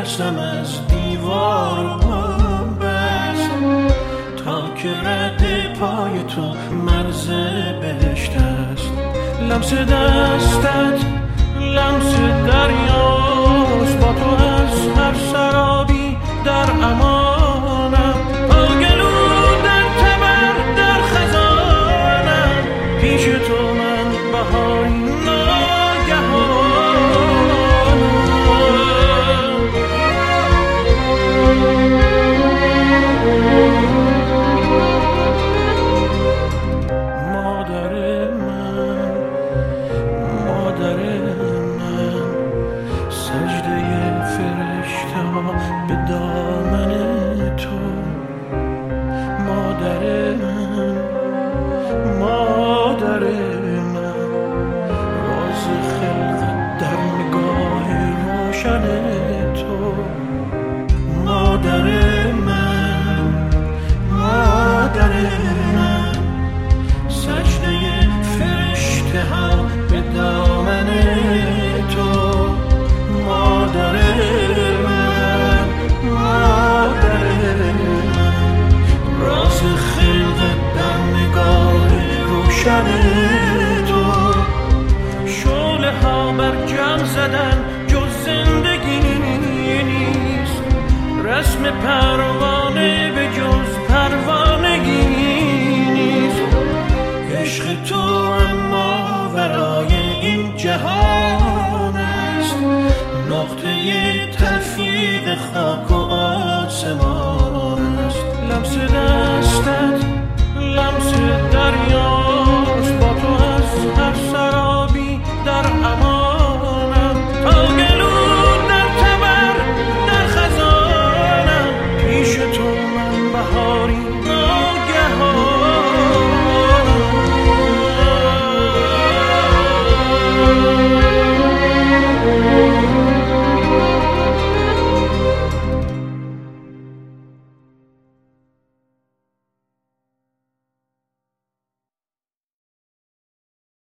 ترسم از دیوار بست، تا که رد پای تو مرز بهشت است. لمس دستت لمس دریاست، با تو از هر سرابی در امانم. آگلو در تبر در خزانم، پیش تو من بهاری به دامن تو. مادر من، راز خلقت در نگاه روشن تو. مادر من، سجده فرشته ها به دامن تو. مادر من، راز خلقت در نگاه روشن تو. شعله ها بر جمع زدن جز زندگی نیست، رسم پروانه به